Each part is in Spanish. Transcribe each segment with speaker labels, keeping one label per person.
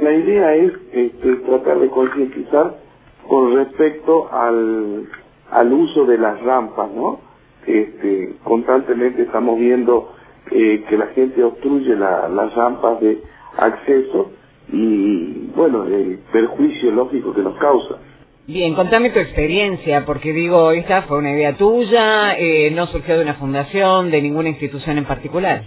Speaker 1: la idea es tratar de concientizar con respecto al uso de las rampas, ¿no? Constantemente estamos viendo que la gente obstruye las rampas de acceso y, bueno, el perjuicio lógico que nos causa.
Speaker 2: Bien, contame tu experiencia, porque digo, esta fue una idea tuya, no surgió de una fundación, de ninguna institución en particular.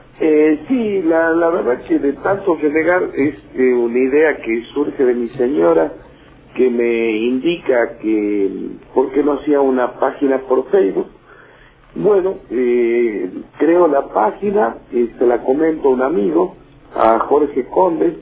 Speaker 1: Sí, la verdad que de tanto renegar es una idea que surge de mi señora, que me indica que por qué no hacía una página por Facebook. Bueno, creo la página, se la comento a un amigo, a Jorge Conde,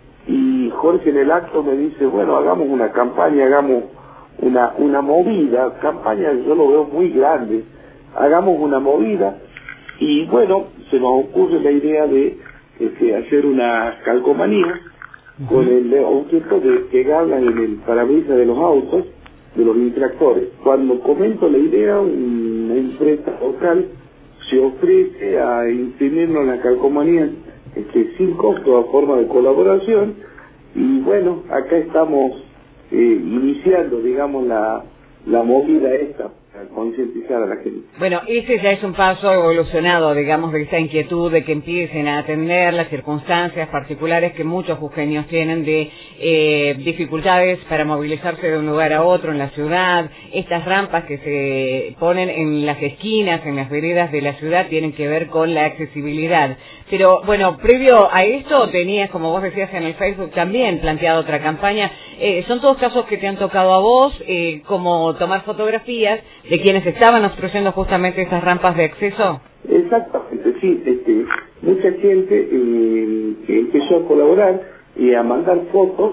Speaker 1: y Jorge en el acto me dice, bueno, hagamos una campaña, hagamos una movida, campaña yo lo veo muy grande, hagamos una movida, y bueno, se nos ocurre la idea de hacer una calcomanía con el objeto de pegarla en el parabrisas de los autos, de los infractores. Cuando comento la idea, una empresa local se ofrece a imprimirnos la calcomanía sin costo, a forma de colaboración, y bueno, acá estamos iniciando, digamos, la movida esta, para concientizar a la gente.
Speaker 2: Bueno, ese ya es un paso evolucionado, digamos, de esta inquietud de que empiecen a atender las circunstancias particulares que muchos jujeños tienen de dificultades para movilizarse de un lugar a otro en la ciudad. Estas rampas que se ponen en las esquinas, en las veredas de la ciudad, tienen que ver con la accesibilidad. Pero, bueno, previo a esto tenías, como vos decías en el Facebook, también planteado otra campaña. ¿Son todos casos que te han tocado a vos, como tomar fotografías de quienes estaban obstruyendo justamente esas rampas de acceso?
Speaker 1: Exactamente, sí. Mucha gente que empezó a colaborar y a mandar fotos,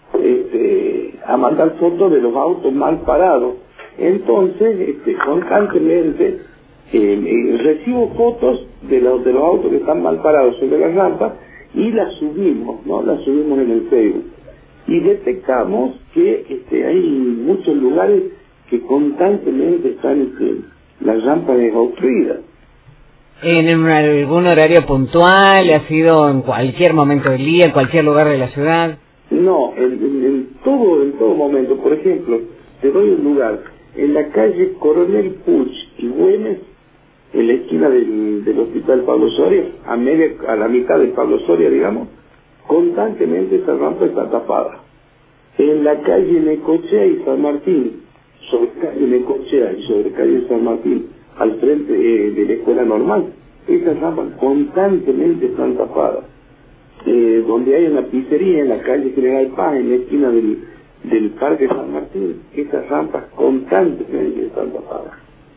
Speaker 1: de los autos mal parados. Entonces, constantemente recibo fotos de los autos que están mal parados sobre las rampas y las subimos, ¿no? Las subimos en el Facebook. Y detectamos que hay muchos lugares que constantemente están las rampas obstruidas.
Speaker 2: ¿En algún horario puntual? ¿Ha sido en cualquier momento del día, en cualquier lugar de la ciudad?
Speaker 1: No, en todo momento. Por ejemplo, te doy un lugar. En la calle Coronel Puch y Güemes, en la esquina del Hospital Pablo Soria, a la mitad de Pablo Soria, digamos, constantemente esa rampa está tapada. En la calle Necochea y San Martín, sobre calle Necochea y sobre calle San Martín, al frente de la escuela normal, esas rampas constantemente están tapadas. Donde hay una pizzería en la calle General Paz, en la esquina del Parque San Martín, esas rampas constantemente están tapadas.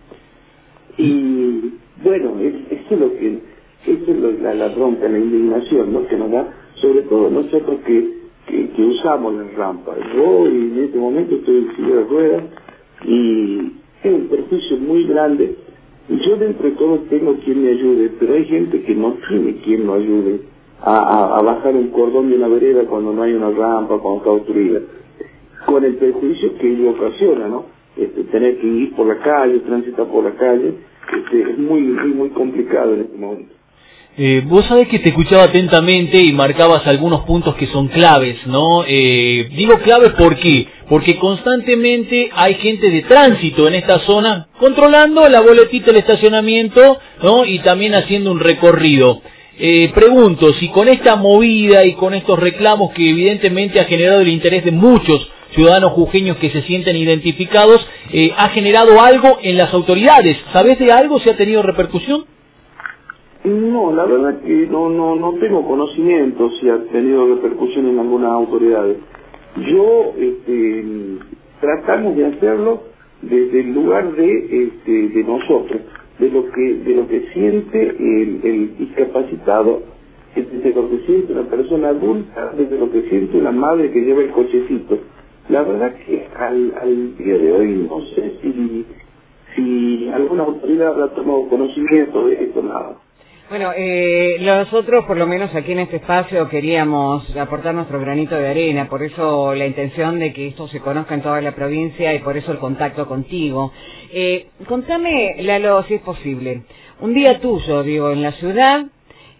Speaker 1: Y bueno, eso es la bronca, la indignación, ¿no?, que nos da, sobre todo nosotros que usamos las rampas. Yo en este momento estoy en silla de ruedas y es un perjuicio muy grande. Yo dentro de todo tengo quien me ayude, pero hay gente que no tiene quien lo ayude a bajar un cordón de una vereda cuando no hay una rampa, cuando está obstruida, con el perjuicio que ello ocasiona, ¿no? Tener que ir por la calle, transitar por la calle, es muy complicado en este momento.
Speaker 3: Vos sabés que te escuchaba atentamente y marcabas algunos puntos que son claves, ¿no? Digo claves ¿por qué? Porque constantemente hay gente de tránsito en esta zona controlando la boletita del estacionamiento, ¿no? Y también haciendo un recorrido. Pregunto, si con esta movida y con estos reclamos que evidentemente ha generado el interés de muchos ciudadanos jujeños que se sienten identificados, ¿ha generado algo en las autoridades? ¿Sabés de algo? ¿Se ha tenido repercusión?
Speaker 1: No, la verdad que no tengo conocimiento si ha tenido repercusión en algunas autoridades. Yo tratamos de hacerlo desde el lugar de nosotros, de lo que siente el discapacitado, desde lo que siente una persona adulta, desde lo que siente una madre que lleva el cochecito. La verdad que al día de hoy no sé si alguna autoridad habrá tomado conocimiento de esto, nada.
Speaker 2: Bueno, nosotros, por lo menos aquí en este espacio, queríamos aportar nuestro granito de arena, por eso la intención de que esto se conozca en toda la provincia y por eso el contacto contigo. Contame, Lalo, si es posible, un día tuyo, digo, en la ciudad,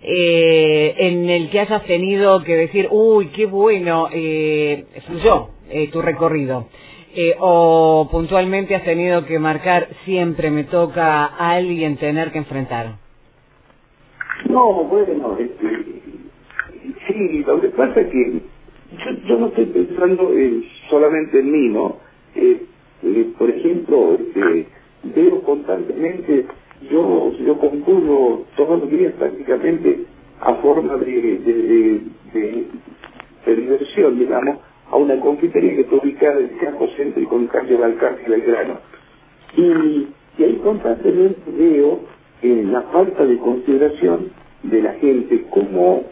Speaker 2: en el que hayas tenido que decir, uy, qué bueno, fluyó tu recorrido? O puntualmente has tenido que marcar, siempre me toca a alguien tener que enfrentar.
Speaker 1: No, bueno, sí, lo que pasa es que yo no estoy pensando solamente en mí, ¿no? Por ejemplo, veo constantemente, yo concurro todos los días prácticamente a forma de diversión, digamos, a una confitería que está ubicada en el casco céntrico en calle Balcarce y Belgrano. Y ahí constantemente veo la falta de consideración de la gente, cómo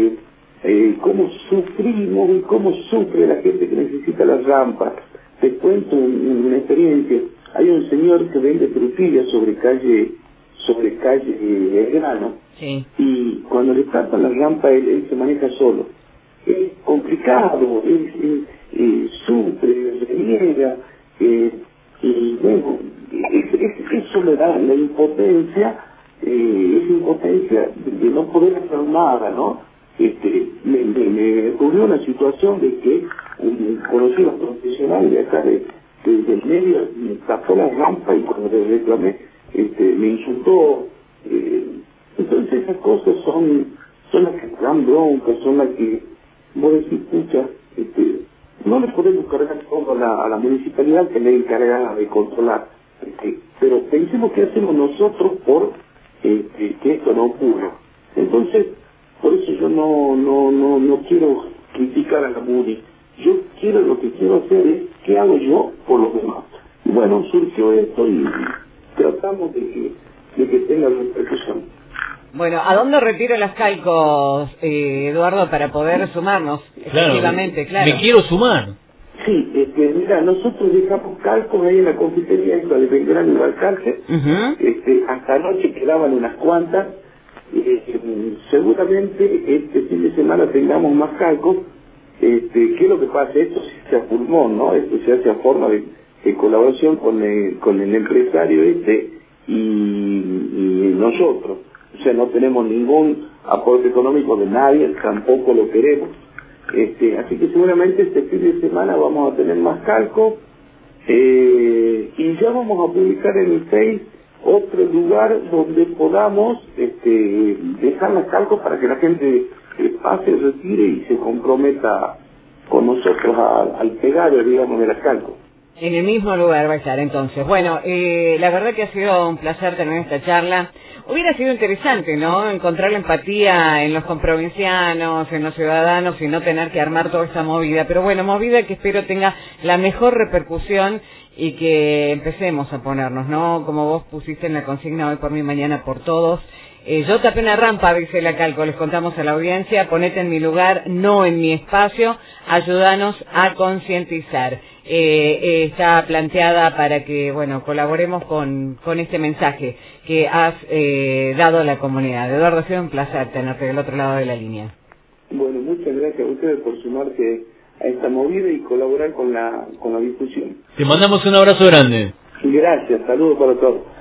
Speaker 1: sufrimos y cómo sufre la gente que necesita las rampas. Te cuento una experiencia. Hay un señor que vende frutillas sobre calle Belgrano,
Speaker 2: sí.
Speaker 1: Y cuando le tapan la rampa él se maneja solo. Es complicado, sufre, reniega, y bueno, eso le da la impotencia, esa impotencia de no poder hacer nada, ¿no? Me ocurrió una situación de que un conocido profesional de acá del medio me tapó la rampa y cuando le reclamé me insultó. Entonces esas cosas son las que dan bronca, son las que vos decís, pucha, no le podemos cargar todo a la municipalidad que le encargada de controlar, pero pensemos qué hacemos nosotros por que esto no ocurra. Entonces, por eso yo no quiero criticar a la MUNI. Lo que quiero hacer es qué hago yo por los demás. Y bueno, surgió esto y tratamos de que tenga repercusión.
Speaker 2: Bueno, ¿a dónde retiro las calcos, Eduardo, para poder sumarnos? Efectivamente, claro.
Speaker 3: Me quiero sumar.
Speaker 1: Sí, mira, nosotros dejamos calcos ahí en la confitería esta de Belgrano y Balcarce. Hasta anoche quedaban unas cuantas. Seguramente este fin de semana tengamos más calcos. ¿Qué es lo que pasa? Esto se hace a pulmón, ¿no? Esto se hace a forma de colaboración con el empresario y nosotros. O sea, no tenemos ningún aporte económico de nadie, tampoco lo queremos. Así que seguramente este fin de semana vamos a tener más calcos y ya vamos a publicar en el Face otro lugar donde podamos dejar los calcos para que la gente pase, retire y se comprometa con nosotros al pegar, digamos, de las calcos.
Speaker 2: En el mismo lugar va a estar entonces. Bueno, la verdad que ha sido un placer tener esta charla. Hubiera sido interesante, ¿no?, encontrar la empatía en los comprovincianos, en los ciudadanos y no tener que armar toda esta movida. Pero bueno, movida que espero tenga la mejor repercusión y que empecemos a ponernos, ¿no?, como vos pusiste en la consigna, hoy por mí, mañana por todos. Yo tapé una rampa, dice la Calco, les contamos a la audiencia, ponete en mi lugar, no en mi espacio, ayúdanos a concientizar. Está planteada para que, bueno, colaboremos con este mensaje que has dado a la comunidad. Eduardo, ha sido un placer tenerte del otro lado de la línea.
Speaker 1: Bueno, muchas gracias a ustedes por sumarse a esta movida y colaborar con la difusión.
Speaker 3: Te mandamos un abrazo grande.
Speaker 1: Gracias, saludos para todos.